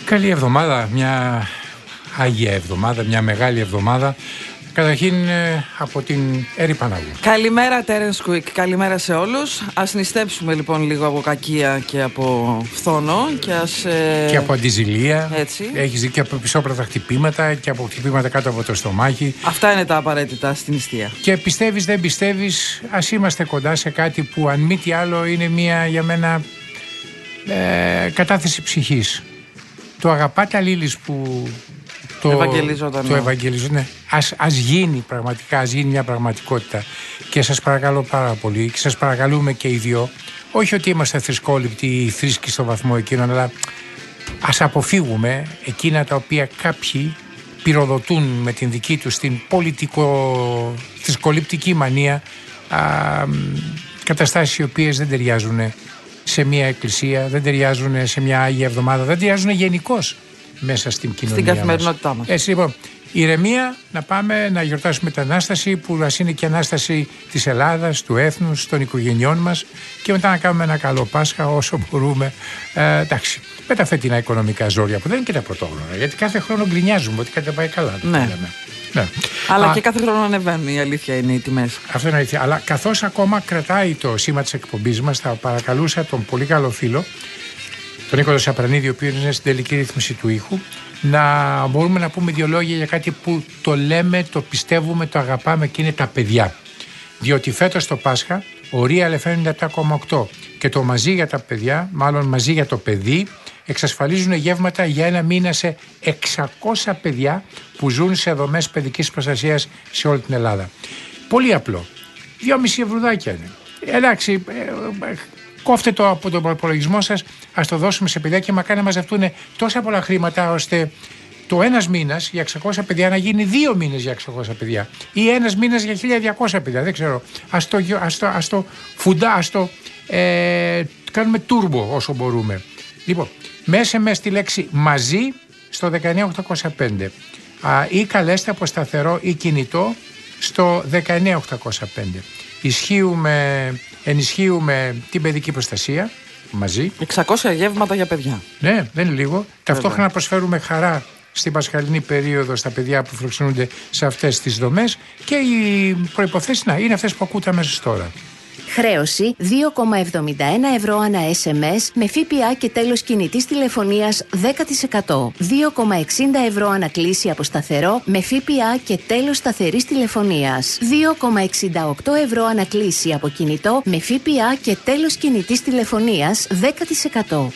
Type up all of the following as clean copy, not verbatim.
Καλή εβδομάδα, μια Άγια εβδομάδα, μια μεγάλη εβδομάδα. Καταρχήν από την Έρη Παναγού. Καλημέρα Τέρενς Κουίκ, καλημέρα σε όλους. Ας νηστέψουμε λοιπόν λίγο από κακία και από φθόνο και από αντιζηλία. Έτσι. Έχεις δει και από πισόπρατα χτυπήματα και από χτυπήματα κάτω από το στομάχι. Αυτά είναι τα απαραίτητα στην νηστεία. Και πιστεύεις δεν πιστεύεις, ας είμαστε κοντά σε κάτι που αν μη τι άλλο είναι μια για μένα κατάθεση ψυχής. Το αγαπάτε Λίλης που το ευαγγελίζονταν. Ναι. Ας γίνει πραγματικά, ας γίνει μια πραγματικότητα. Και σας παρακαλώ πάρα πολύ και σας παρακαλούμε και οι δυο, όχι ότι είμαστε θρησκόληπτοι ή θρήσκοι στο βαθμό εκείνον, αλλά ας αποφύγουμε εκείνα τα οποία κάποιοι πυροδοτούν με την δική τους την πολιτικο-θρησκοληπτική μανία, καταστάσεις οι οποίες δεν ταιριάζουν σε μια εκκλησία, δεν ταιριάζουν σε μια Άγια Εβδομάδα, δεν ταιριάζουν γενικώς μέσα στην κοινωνία. Στην καθημερινότητά μας. Έτσι λοιπόν, ηρεμία, να πάμε να γιορτάσουμε την Ανάσταση, που ας είναι και Ανάσταση της Ελλάδας, του έθνους, των οικογενειών μας, και μετά να κάνουμε ένα καλό Πάσχα όσο μπορούμε. Εντάξει, με τα φετινά οικονομικά ζόρια που δεν είναι και τα πρωτόγνωρα, γιατί κάθε χρόνο γκρινιάζουμε ότι κάτι δεν πάει καλά. Ναι. Αλλά και κάθε χρόνο ανεβαίνουν, η αλήθεια είναι, οι τιμές. Αυτό είναι αλήθεια. Αλλά καθώς ακόμα κρατάει το σήμα της εκπομπής μας, θα παρακαλούσα τον πολύ καλό φίλο, τον Νίκο Σαπρανίδη, ο οποίος είναι στην τελική ρύθμιση του ήχου, να μπορούμε να πούμε δύο λόγια για κάτι που το λέμε, το πιστεύουμε, το αγαπάμε, και είναι τα παιδιά. Διότι φέτος το Πάσχα ο Real FM 97,8 και το Μαζί για τα παιδιά, μάλλον Μαζί για το παιδί, εξασφαλίζουν γεύματα για ένα μήνα σε 600 παιδιά που ζουν σε δομές παιδικής προστασίας σε όλη την Ελλάδα. Πολύ απλό. 2,5 ευρουδάκια είναι. Εντάξει, κόφτε το από τον προπολογισμό σας, ας το δώσουμε σε παιδιά και μακάρι να μαζευτούν τόσα πολλά χρήματα ώστε το ένας μήνας για 600 παιδιά να γίνει 2 μήνες για 600 παιδιά ή ένας μήνας για 1200 παιδιά, δεν ξέρω. Ας το κάνουμε turbo όσο μπορούμε. Λοιπόν, μέσα στη λέξη Μαζί στο 19805 ή καλέστε από σταθερό ή κινητό στο 19805. Ενισχύουμε την παιδική προστασία μαζί. 600 γεύματα για παιδιά. Ναι, δεν είναι λίγο. Ταυτόχρονα προσφέρουμε χαρά στην πασχαλινή περίοδο στα παιδιά που φιλοξενούνται σε αυτές τις δομές, και οι προϋποθέσεις είναι αυτές που ακούτε αμέσως τώρα. Χρέωση 2,71 ευρώ ανά SMS με ΦΠΑ και τέλος κινητής τηλεφωνίας 10%. 2,60 ευρώ ανακλήση από σταθερό με ΦΠΑ και τέλος σταθερής τηλεφωνίας. 2,68 ευρώ ανακλήση από κινητό με ΦΠΑ και τέλος κινητής τηλεφωνίας 10%.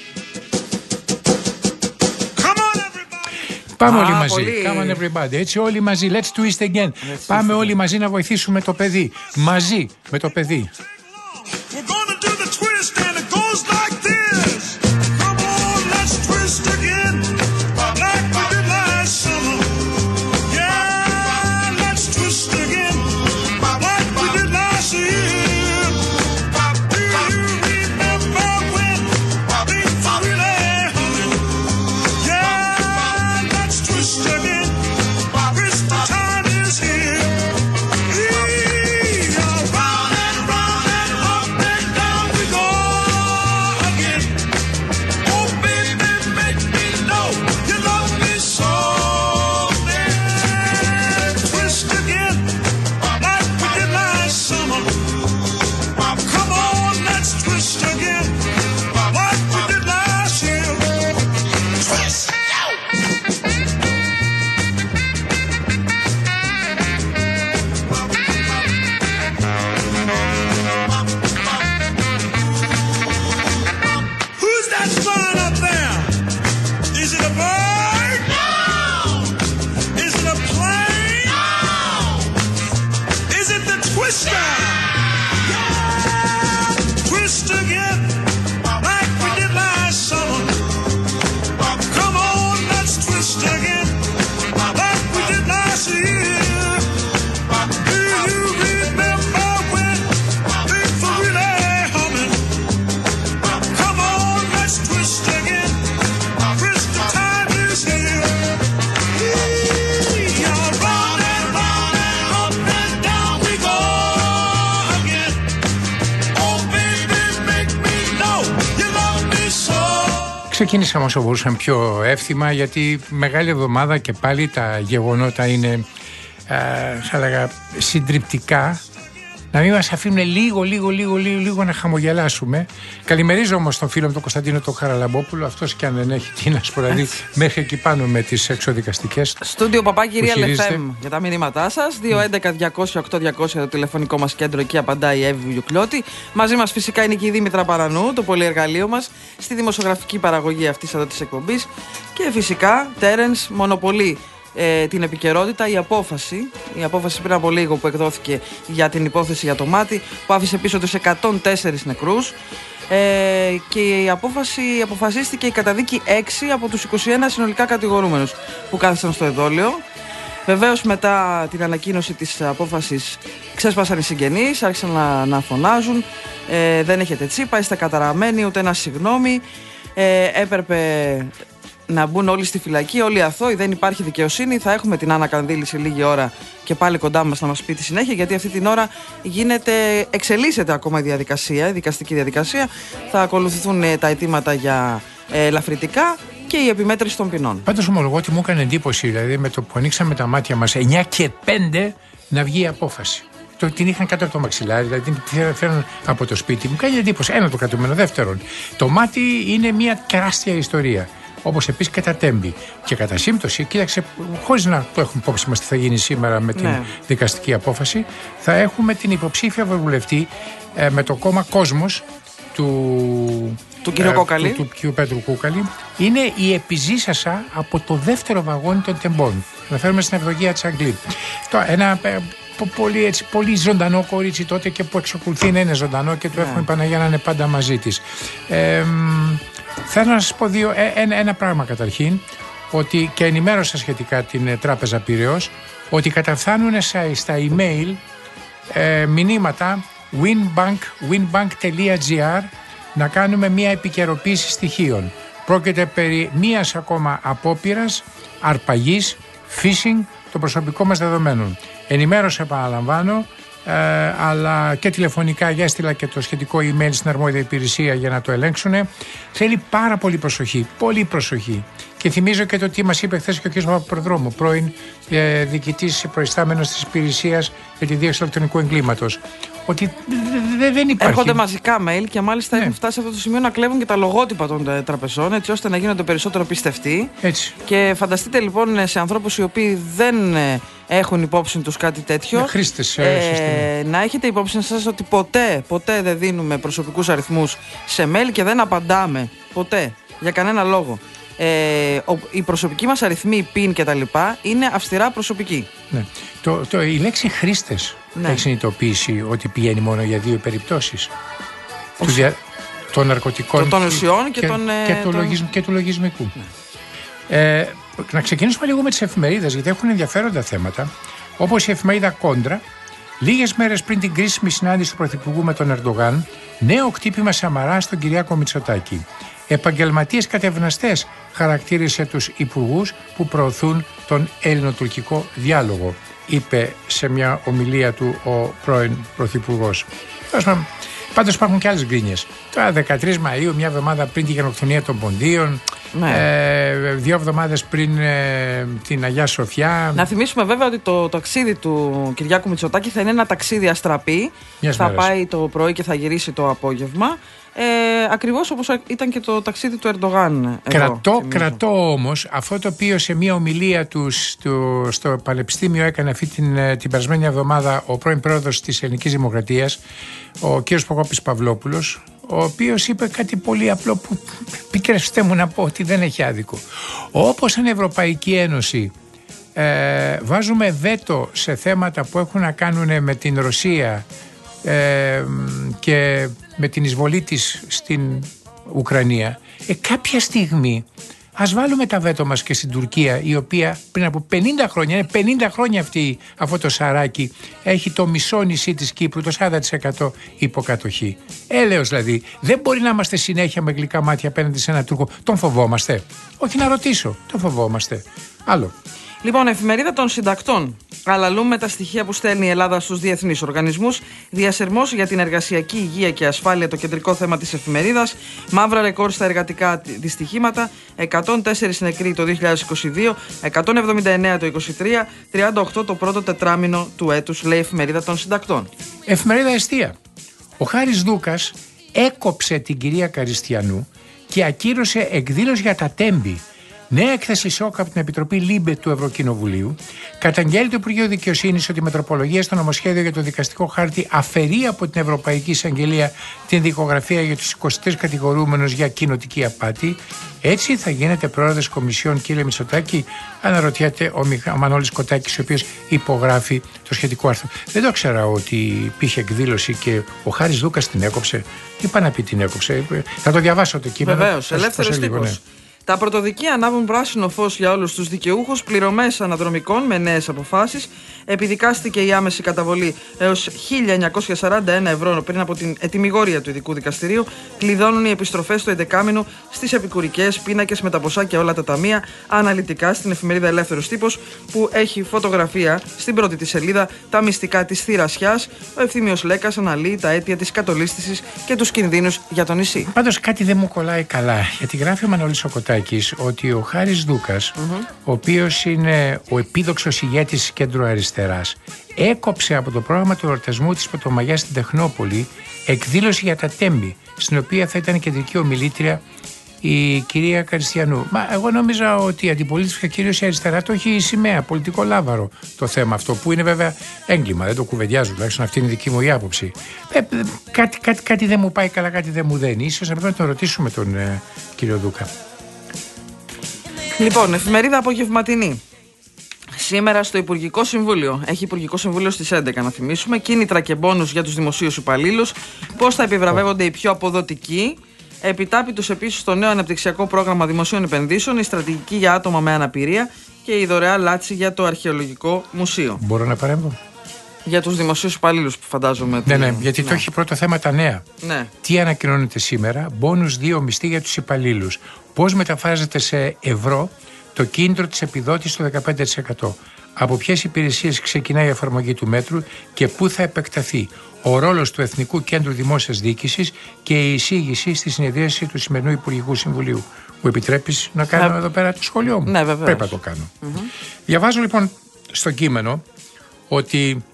Πάμε όλοι μαζί. Come on everybody. Έτσι όλοι μαζί. Let's twist again. Πάμε όλοι μαζί να βοηθήσουμε το παιδί. Μαζί με το παιδί. We're gonna do the twist and it goes like this. Come on, let's twist again. Like we did last summer. Yeah, let's twist again. Like we did last year. Do you remember when things were really humming? Yeah, let's twist again. Christmas time is here. Ξεκίνησαμε όσο μπορούσαμε πιο εύθυμα, γιατί μεγάλη εβδομάδα και πάλι τα γεγονότα είναι, θα έλεγα, συντριπτικά. Να μην μας αφήνουν λίγο να χαμογελάσουμε. Καλημερίζω όμως τον φίλο μου τον Κωνσταντίνο τον Χαραλαμπόπουλο, αυτός και αν δεν έχει τι να σου πω, δηλαδή μέχρι εκεί πάνω με τις εξωδικαστικές. Στούντιο Παπάκη FM για τα μηνύματά σας. 211-200-8200 το τηλεφωνικό μας κέντρο, εκεί απαντάει η Εύη Βιουκλιώτη. Μαζί μας φυσικά είναι και η Δήμητρα Παρανού, το πολυεργαλείο μας στη δημοσιογραφική παραγωγή αυτής εδώ της εκπομπής. Και φυσικά Τέρενς μονοπολεί την επικαιρότητα, η απόφαση πριν από λίγο που εκδόθηκε για την υπόθεση για το μάτι, που άφησε πίσω τους 104 νεκρούς, και η αποφασίστηκε η καταδίκη 6 από τους 21 συνολικά κατηγορούμενους που κάθισαν στο εδόλιο. Βεβαίως μετά την ανακοίνωση της απόφασης ξέσπασαν οι συγγενείς, άρχισαν να φωνάζουν, δεν έχετε τσίπα, είστε καταραμένοι, ούτε ένα συγγνώμη, έπρεπε να μπουν όλοι στη φυλακή, όλοι αθώοι, δεν υπάρχει δικαιοσύνη. Θα έχουμε την Άννα Κανδύλη σε λίγη ώρα και πάλι κοντά μας να μας πει τη συνέχεια, γιατί αυτή την ώρα εξελίσσεται ακόμα η διαδικασία, η δικαστική διαδικασία. Θα ακολουθηθούν τα αιτήματα για ελαφρυτικά και η επιμέτρηση των ποινών. Πάντως ομολογώ ότι μου έκανε εντύπωση, δηλαδή με το που ανοίξαμε τα μάτια μας 9 και 5 να βγει η απόφαση. Την είχαν κάτω από το μαξιλάρι, δηλαδή την φέρνουν από το σπίτι. Μου κάνει εντύπωση. Ένα το κρατούμενο. Δεύτερον, το μάτι είναι μια τεράστια ιστορία. Όπως επίσης και τα τέμπη. Και κατά σύμπτωση, κοίταξε, χωρίς να το έχουμε υπόψη μας τι θα γίνει σήμερα με την δικαστική απόφαση, θα έχουμε την υποψήφια ευρωβουλευτή με το κόμμα Κόσμος του κ. Πέτρου Κούκαλη. Είναι η επιζήσασα από το δεύτερο βαγόνι των τεμπών. Αναφέρομαι στην Ευλογία Τσαγκλή. Ένα πολύ ζωντανό κορίτσι τότε, και που εξακολουθεί να είναι ζωντανό, και του εύχομαι η Παναγία να είναι πάντα μαζί της. Θέλω να σας πω ένα πράγμα καταρχήν, ότι και ενημέρωσα σχετικά την Τράπεζα Πειραιώς, ότι καταφθάνουν στα email μηνύματα winbank.gr να κάνουμε μια επικαιροποίηση στοιχείων. Πρόκειται περί μίας ακόμα απόπειρας αρπαγής, phishing των προσωπικών μας δεδομένων. Ενημέρωσα, επαναλαμβάνω, αλλά και τηλεφωνικά, έστειλα και το σχετικό email στην αρμόδια υπηρεσία για να το ελέγξουν. Θέλει πάρα πολύ προσοχή, πολύ προσοχή. Και θυμίζω και το τι μας είπε χθες και ο κ. Παπαπροδρόμου, πρώην διοικητής προϊστάμενος της υπηρεσίας για τη δίωξη ηλεκτρονικού εγκλήματος. Ότι δεν υπάρχει. Έρχονται μαζικά mail και μάλιστα έχουν φτάσει σε αυτό το σημείο να κλέβουν και τα λογότυπα των τραπεζών, έτσι ώστε να γίνονται περισσότερο πιστευτοί. Έτσι. Και φανταστείτε λοιπόν σε ανθρώπους οι οποίοι δεν έχουν υπόψη τους κάτι τέτοιο. Χρήστες, να έχετε υπόψη σας ότι ποτέ δεν δίνουμε προσωπικούς αριθμούς σε mail και δεν απαντάμε. Ποτέ. Για κανένα λόγο. Οι προσωπικοί μας αριθμοί, PIN και τα λοιπά είναι αυστηρά προσωπικοί. Ναι. Η λέξη χρήστες έχει συνειδητοποιήσει ότι πηγαίνει μόνο για δύο περιπτώσεις. Των ναρκωτικών, των ουσιών και του λογισμικού. Ναι. Να ξεκινήσουμε λίγο με τις εφημερίδες, γιατί έχουν ενδιαφέροντα θέματα, όπως η εφημερίδα Κόντρα. Λίγες μέρες πριν την κρίσιμη συνάντηση του Πρωθυπουργού με τον Ερντογάν, νέο χτύπημα Σαμαρά στον Κυριάκο Μητσοτάκη. Επαγγελματίες κατευναστές χαρακτήρισε τους υπουργούς που προωθούν τον ελληνοτουρκικό διάλογο, είπε σε μια ομιλία του ο πρώην Πρωθυπουργός. Πάντως υπάρχουν και άλλες γκρίνιες. Τώρα 13 Μαΐου, μια εβδομάδα πριν τη γενοκτονία των Ποντίων, 2 εβδομάδες πριν την Αγία Σοφιά. Να θυμίσουμε βέβαια ότι το ταξίδι του Κυριάκου Μητσοτάκη θα είναι ένα ταξίδι αστραπή. Θα πάει το πρωί και θα γυρίσει το απόγευμα. Ακριβώς όπως ήταν και το ταξίδι του Ερντογάν. Κρατώ όμως αυτό το οποίο σε μια ομιλία του στο Πανεπιστήμιο έκανε αυτή την περασμένη εβδομάδα ο πρώην πρόεδρος της Ελληνικής Δημοκρατίας, ο κ. Προκόπης Παυλόπουλος, ο οποίος είπε κάτι πολύ απλό που πικρεύστε μου να πω ότι δεν έχει άδικο. Όπως σαν Ευρωπαϊκή Ένωση βάζουμε βέτο σε θέματα που έχουν να κάνουν με την Ρωσία και με την εισβολή της στην Ουκρανία, κάποια στιγμή ας βάλουμε τα βέτο μας και στην Τουρκία, η οποία πριν από 50 χρόνια, είναι 50 χρόνια αυτό το σαράκι, έχει το μισό νησί της Κύπρου, το 40% υποκατοχή. Έλεος δηλαδή, δεν μπορεί να είμαστε συνέχεια με γλυκά μάτια απέναντι σε έναν Τούρκο. Τον φοβόμαστε? Όχι, να ρωτήσω, τον φοβόμαστε? Άλλο. Λοιπόν, εφημερίδα των συντακτών. Αλαλούμε τα στοιχεία που στέλνει η Ελλάδα στους διεθνείς οργανισμούς. Διασερμός για την εργασιακή υγεία και ασφάλεια, το κεντρικό θέμα της εφημερίδας. Μαύρα ρεκόρ στα εργατικά δυστυχήματα. 104 νεκροί το 2022, 179 το 2023, 38 το πρώτο τετράμινο του έτους, λέει η εφημερίδα των συντακτών. Εφημερίδα Εστία. Ο Χάρης Δούκας έκοψε την κυρία Καριστιανού και ακύρωσε εκδήλωση για τα Τέμπη. Νέα έκθεση σοκ από την Επιτροπή ΛΥΜΠΕ του Ευρωκοινοβουλίου. Καταγγέλει το Υπουργείο Δικαιοσύνης ότι η μετροπολογία στο νομοσχέδιο για το δικαστικό χάρτη αφαιρεί από την Ευρωπαϊκή Εισαγγελία την δικογραφία για τους 23 κατηγορούμενους για κοινοτική απάτη. Έτσι θα γίνεται πρόεδρος Κομισιόν, κύριε Μητσοτάκη, αναρωτιέται ο Μανώλης Κοτάκης, ο οποίος υπογράφει το σχετικό άρθρο. Δεν το ξέρα ότι υπήρχε εκδήλωση και ο Χάρης Δούκας την έκοψε. Τι πάει να πει την έκοψε? Θα το διαβάσω το κείμενο. Βεβαίως, ελεύθερος τύπος. Ναι. Τα πρωτοδικεία ανάβουν πράσινο φως για όλους τους δικαιούχους, πληρωμές αναδρομικών με νέες αποφάσεις. Επιδικάστηκε η άμεση καταβολή έως 1.941 ευρώ πριν από την ετυμηγόρια του ειδικού δικαστηρίου. Κλειδώνουν οι επιστροφές στο 11μηνο στις επικουρικές, πίνακες με τα ποσά και όλα τα ταμεία. Αναλυτικά στην εφημερίδα Ελεύθερος Τύπος, που έχει φωτογραφία στην πρώτη της σελίδα τα μυστικά της θηρασιάς. Ο Ευθύμιος Λέκας αναλύει τα αίτια της κατολίσθησης και τους κινδύνους για το νησί. Πάντως κάτι δεν μου κολλάει καλά, γιατί γράφει ο Μανώλης ο Κοτάκης ότι ο Χάρης Δούκας, ο οποίος είναι ο επίδοξος ηγέτης κέντρου αριστεράς, έκοψε από το πρόγραμμα του εορτασμού της Πρωτομαγιάς στην Τεχνόπολη εκδήλωση για τα Τέμπη, στην οποία θα ήταν κεντρική ομιλήτρια η κυρία Καριστιανού. Μα εγώ νόμιζα ότι η αντιπολίτευση, κυρίως η αριστερά, το έχει η σημαία, πολιτικό λάβαρο το θέμα αυτό, που είναι βέβαια έγκλημα, δεν το κουβεντιάζουν, τουλάχιστον αυτή είναι η δική μου η άποψη. Κάτι δεν μου πάει καλά, κάτι δεν μου δένει. Ίσως να πρέπει να τον ρωτήσουμε τον κύριο Δούκα. Λοιπόν, εφημερίδα απογευματινή. Σήμερα στο Υπουργικό Συμβούλιο. Έχει Υπουργικό Συμβούλιο στις 11, να θυμίσουμε. Κίνητρα και μπόνους για τους δημοσίους υπαλλήλους. Πώς θα επιβραβεύονται οι πιο αποδοτικοί. Επιτάπητος επίσης στο νέο αναπτυξιακό πρόγραμμα δημοσίων επενδύσεων, η στρατηγική για άτομα με αναπηρία και η δωρεάν λάτση για το Αρχαιολογικό Μουσείο. Μπορώ να παρέμβω? Για τους δημοσίους υπαλλήλους που φαντάζομαι. Ναι, γιατί το έχει πρώτο θέμα τα νέα. Ναι. Τι ανακοινώνεται σήμερα? Μπόνους 2 μισθοί για τους υπαλλήλους. Πώς μεταφράζεται σε ευρώ το κίνητρο της επιδότησης στο 15%. Από ποιες υπηρεσίες ξεκινάει η εφαρμογή του μέτρου και πού θα επεκταθεί. Ο ρόλος του Εθνικού Κέντρου Δημόσιας Διοίκησης και η εισήγηση στη συνεδρίαση του σημερινού Υπουργικού Συμβουλίου. Μου επιτρέπεις να κάνω εδώ πέρα το σχόλιο μου? Ναι, βεβαίως. Πρέπει να το κάνω. Διαβάζω λοιπόν στο κείμενο ότι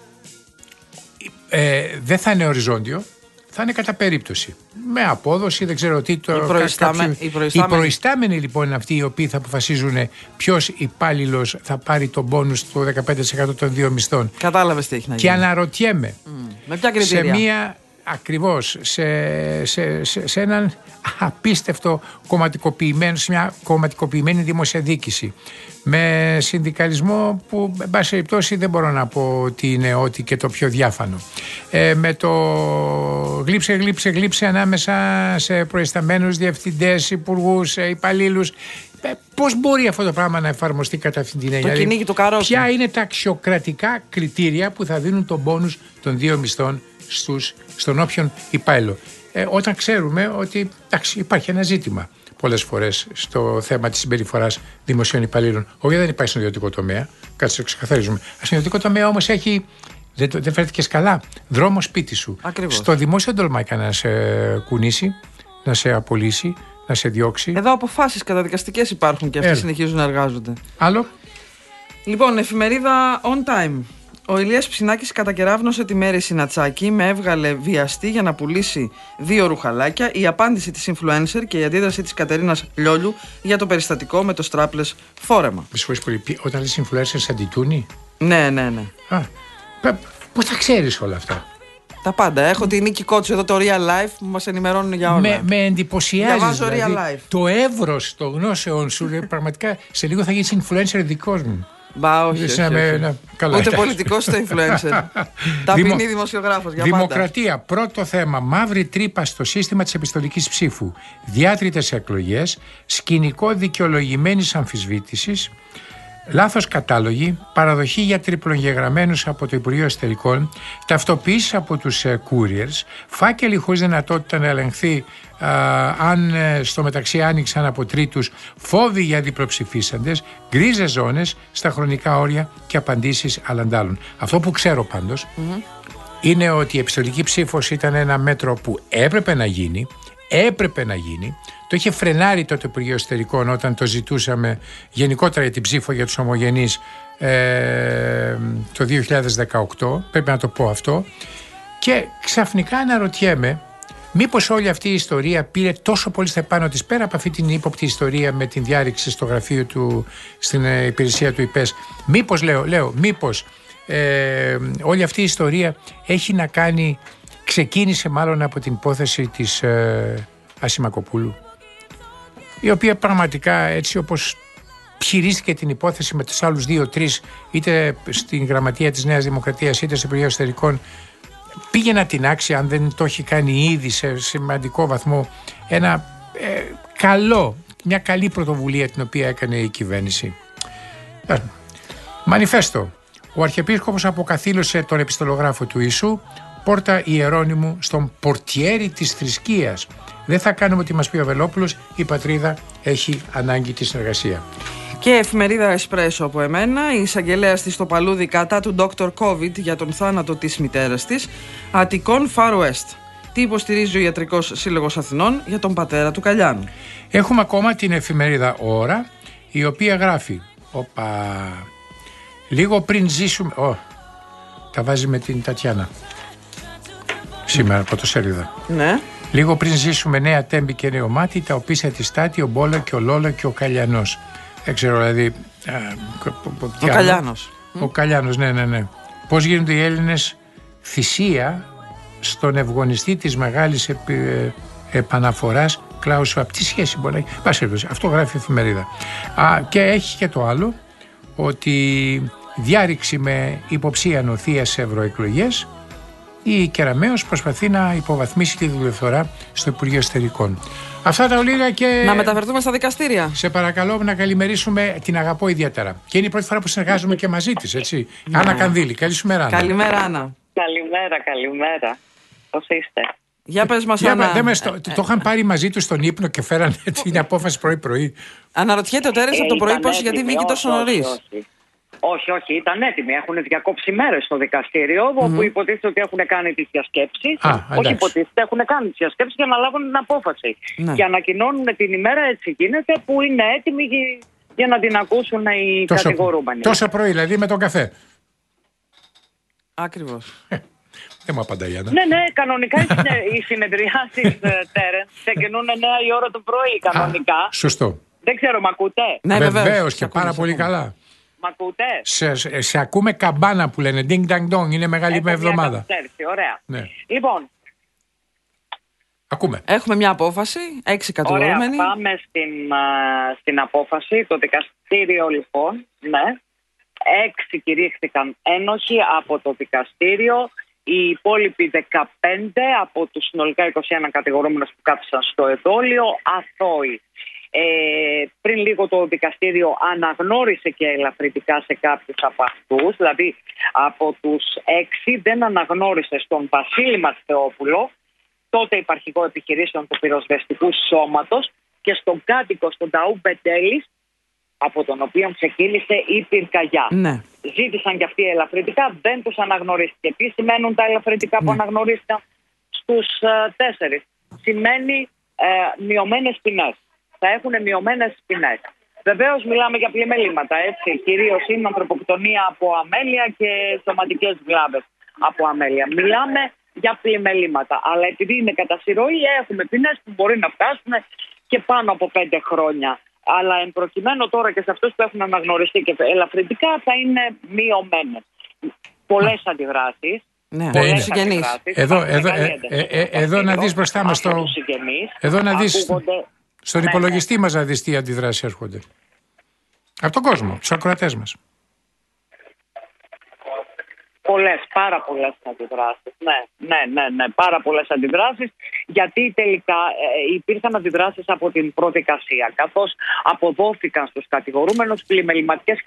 δεν θα είναι οριζόντιο, θα είναι κατά περίπτωση. Με απόδοση, δεν ξέρω τι. Οι προϊστάμενοι λοιπόν είναι αυτοί οι οποίοι θα αποφασίζουν ποιος υπάλληλος θα πάρει τον μπόνους του 15% των 2 μισθών. Κατάλαβες τι έχει να γίνει. Και αναρωτιέμαι, με ποια κριτήρια? Σε μία, ακριβώς, σε έναν απίστευτο κομματικοποιημένο, σε μια κομματικοποιημένη δημόσια διοίκηση, με συνδικαλισμό που εν πάση περιπτώσει δεν μπορώ να πω ότι είναι ό,τι και το πιο διάφανο, με το γλύψε ανάμεσα σε προϊσταμένους διευθυντές, υπουργούς, υπαλλήλους. Πώς μπορεί αυτό το πράγμα να εφαρμοστεί κατά αυτήν την έννοια? Το κυνήγι του καρότη. Ποια είναι τα αξιοκρατικά κριτήρια που θα δίνουν τον μπόνους των 2 μισθών στον όποιον υπάλληλο, όταν ξέρουμε ότι υπάρχει ένα ζήτημα πολλές φορές στο θέμα της συμπεριφοράς δημοσίων υπαλλήλων? Όχι, δεν υπάρχει στον ιδιωτικό τομέα, κάτσε να ξεκαθαρίζουμε. Στον ιδιωτικό τομέα όμως έχει, δεν φέρθηκες καλά, δρόμο σπίτι σου. Ακριβώς. Στο δημόσιο δεν τολμάει κανένα να σε κουνήσει, να σε απολύσει, να σε διώξει. Εδώ αποφάσεις καταδικαστικές υπάρχουν και αυτές συνεχίζουν να εργάζονται. Άλλο. Λοιπόν, εφημερίδα On Time. Ο Ηλίας Ψινάκης κατακεράβνωσε τη Μέρη Συνατσάκη, με έβγαλε βιαστή για να πουλήσει 2 ρουχαλάκια. Η απάντηση της influencer και η αντίδραση της Κατερίνας Λιόλιου για το περιστατικό με το strapless φόρεμα. Με συγχωρείς πολύ, όταν λες influencer αντιτούνι? Ναι. Πώς θα ξέρεις όλα αυτά? Τα πάντα. Έχω τη Νίκη Κότσου εδώ, το Real Life, που μας ενημερώνουν για όλα. Με εντυπωσιάζει. Διαβάζω δηλαδή, Real Life. το εύρος των γνώσεων σου, πραγματικά σε λίγο θα γίνεις influencer δικός μου. Μπα, όχι. Ούτε πολιτικός ούτε influencer. Ταπεινή δημοσιογράφος για πάντα. Δημοκρατία. Πρώτο θέμα. Μαύρη τρύπα στο σύστημα της επιστολικής ψήφου. Διάτριτες εκλογές. Σκηνικό δικαιολογημένης αμφισβήτησης. λάθος κατάλογοι, παραδοχή για τριπλογεγραμμένους από το Υπουργείο Εσωτερικών, ταυτοποίησεις από τους couriers, φάκελοι χωρίς δυνατότητα να ελεγχθεί αν στο μεταξύ άνοιξαν από τρίτους, φόβοι για διπλοψηφίσαντες, γκρίζες ζώνες στα χρονικά όρια και απαντήσεις αλλαντάλλων. Αυτό που ξέρω πάντως είναι ότι η επιστολική ψήφος ήταν ένα μέτρο που έπρεπε να γίνει. Το είχε φρενάρει τότε το Υπουργείο Εσωτερικών όταν το ζητούσαμε γενικότερα για την ψήφο για τους ομογενείς το 2018, πρέπει να το πω αυτό, και ξαφνικά αναρωτιέμαι μήπως όλη αυτή η ιστορία πήρε τόσο πολύ στα επάνω της, πέρα από αυτή την ύποπτη ιστορία με την διάρρηξη στο γραφείο του στην υπηρεσία του ΙΠΕΣ, μήπως όλη αυτή η ιστορία έχει να κάνει, ξεκίνησε μάλλον από την υπόθεση της Ασημακοπούλου, η οποία πραγματικά, έτσι όπως χειρίστηκε την υπόθεση με τους άλλους 2-3, είτε στην γραμματεία της Νέας Δημοκρατίας είτε στο Υπουργείο Εσωτερικών, πήγε να την άξει, αν δεν το έχει κάνει ήδη σε σημαντικό βαθμό, μια καλή πρωτοβουλία την οποία έκανε η κυβέρνηση. Μανιφέστο. Ο Αρχιεπίσκοπος αποκαθήλωσε τον επιστολογράφο του Ιησού, πόρτα Ιερώνυμου στον πορτιέρι της θρησκείας. Δεν θα κάνουμε ό,τι μας πει ο Βελόπουλος, η πατρίδα έχει ανάγκη τη συνεργασία. Και εφημερίδα Εσπρέσο από εμένα, η εισαγγελέας της στο Παλούδι κατά του Dr. COVID για τον θάνατο της μητέρας της, Αττικών Far West. Τι υποστηρίζει ο Ιατρικός Σύλλογος Αθηνών για τον πατέρα του Καλιάνου. Έχουμε ακόμα την εφημερίδα Ώρα, η οποία γράφει, λίγο πριν ζήσουμε, τα βάζει με την Τατιάνα σήμερα, πρωτοσέλιδα. Ναι. Λίγο πριν ζήσουμε νέα τέμπη και νέο μάτι, τα οπίσια τη Στάτη, ο Μπόλο και ο Λόλο και ο Καλιανός. Δεν ξέρω, δηλαδή. Ο Καλιάνος. Ο Καλιάνος, ναι. Πώς γίνονται οι Έλληνες θυσία στον ευγονιστή της μεγάλης επαναφοράς Κλάουσου. Από τι σχέση μπορεί να έχει. Αυτό γράφει η εφημερίδα. Και έχει και το άλλο, ότι διάρρηξη με υποψία νοθεία σε ευρωεκλογές. Η Κεραμέως προσπαθεί να υποβαθμίσει τη δουλευθορά στο Υπουργείο Εσωτερικών. Αυτά τα ολίγα και. Να μεταφερθούμε στα δικαστήρια. Σε παρακαλώ να καλημερίσουμε, την αγαπώ ιδιαίτερα. Και είναι η πρώτη φορά που συνεργάζομαι και μαζί της, έτσι. Άννα Κανδύλη. Καλησπέρα, Άννα. Καλημέρα, Άννα. Καλημέρα. Πώς είστε? Για πες μας, Άννα. Το είχαν πάρει μαζί του στον ύπνο και φέρανε την απόφαση πρωί-πρωί. Αναρωτιέται ο Τέρες από το πρωί πώς, γιατί βγήκε τόσο νωρίς. Όχι, ήταν έτοιμοι. Έχουν διακόψει μέρες στο δικαστήριο, όπου υποτίθεται ότι έχουν κάνει τις διασκέψεις. Όχι υποτίθεται, έχουν κάνει τις διασκέψεις για να λάβουν την απόφαση. Ναι. Και ανακοινώνουν την ημέρα, έτσι γίνεται, που είναι έτοιμοι για να την ακούσουν οι κατηγορούμενοι. Τόσο πρωί, δηλαδή με τον καφέ. Ακριβώς. Δεν μου απαντάει η Άννα. Ναι, κανονικά οι συνεδριάσεις, Τέρεν, ξεκινούν 9 η ώρα το πρωί, κανονικά. Σωστό. Δεν ξέρω, μ' ακούτε? Ναι, βεβαίως και πάρα πολύ καλά. Μ' ακούτε? Σε ακούμε καμπάνα που λένε ding dang dong, είναι μεγάλη εβδομάδα. Ωραία. Ναι. Λοιπόν, ακούμε. Έχουμε μια απόφαση, 6 κατηγορούμενοι. Ωραία, πάμε στην απόφαση. Το δικαστήριο, λοιπόν, ναι. 6 κηρύχθηκαν ένοχοι από το δικαστήριο. Οι υπόλοιποι 15 από τους συνολικά 21 κατηγορούμενους που κάθισαν στο εδόλιο, αθώοι. Πριν λίγο το δικαστήριο αναγνώρισε και ελαφρυντικά σε κάποιους από αυτούς, δηλαδή από τους 6 δεν αναγνώρισε στον Βασίλη Ματθεόπουλο, τότε υπαρχικό επιχειρήσεων του πυροσβεστικού σώματος, και στον κάτοικο, στον Ταού Μπεντέλης, από τον οποίο ξεκίνησε η πυρκαγιά. Ναι. Ζήτησαν και αυτοί ελαφρυντικά, δεν τους αναγνωρίστηκε. Τι σημαίνουν τα ελαφρυντικά που αναγνωρίστηκαν στους 4? Σημαίνει μειωμένες ποινές. Θα έχουν μειωμένες ποινές. Βεβαίως μιλάμε για πλημελήματα, έτσι. Κυρίως είναι ανθρωποκτονία από αμέλεια και σωματικές βλάβες από αμέλεια. Μιλάμε για πλημελήματα. Αλλά επειδή είναι κατά συρροή, έχουμε ποινές που μπορεί να φτάσουν και πάνω από 5 χρόνια. Αλλά εν προκειμένου τώρα και σε αυτούς που έχουν αναγνωριστεί και ελαφρυντικά θα είναι μειωμένες. Πολλές αντιδράσεις. Ναι, πολλές συγγενείς. Εδώ να δεις μπροστά μας εδώ να δεις στον υπολογιστή μας, να δεις τι αντιδράσεις έρχονται. Από τον κόσμο, τους ακροατές μας. Πάρα πολλές αντιδράσεις. Ναι, πάρα πολλές αντιδράσεις. γιατί τελικά υπήρχαν αντιδράσεις από την προδικασία, καθώς αποδόθηκαν στους κατηγορούμενους πλημεληματικές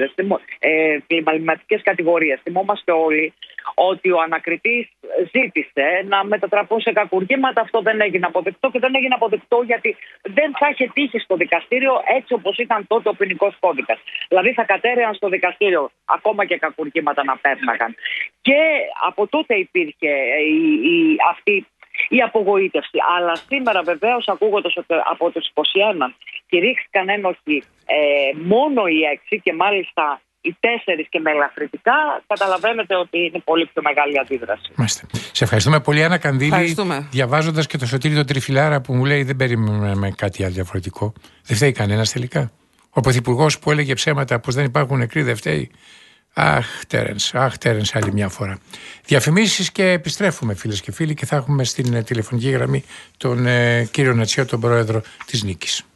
κατηγορίες. Θυμόμαστε όλοι ότι ο ανακριτής ζήτησε να μετατραπούν σε κακουργήματα. Αυτό δεν έγινε αποδεκτό, και δεν έγινε αποδεκτό γιατί δεν θα είχε τύχει στο δικαστήριο έτσι όπως ήταν τότε ο ποινικός κώδικας. Δηλαδή θα κατέρεαν στο δικαστήριο ακόμα και κακουργήματα να πέρναγαν. Και από τότε υπήρχε αυτή η απογοήτευση. Αλλά σήμερα βεβαίως, ακούγοντας ότι από τους 21 κηρύχθηκαν ένοχοι μόνο οι 6 και μάλιστα οι 4 και με ελαφρυντικά, καταλαβαίνετε ότι είναι πολύ πιο μεγάλη αντίδραση. Μάλιστα. Σε ευχαριστούμε πολύ, Άννα Κανδύλη. Διαβάζοντας και το Σωτήρη τον Τριφυλάρα που μου λέει δεν περιμένουμε κάτι άλλο διαφορετικό. Δεν φταίει κανένας τελικά. Ο Πρωθυπουργός που έλεγε ψέματα πως δεν υπάρχουν νεκροί δεν φταίει. Αχ, Τέρενς, άλλη μια φορά. Διαφημίσεις και επιστρέφουμε, φίλες και φίλοι, και θα έχουμε στην τηλεφωνική γραμμή τον κύριο Νατσιό, τον πρόεδρο της Νίκης.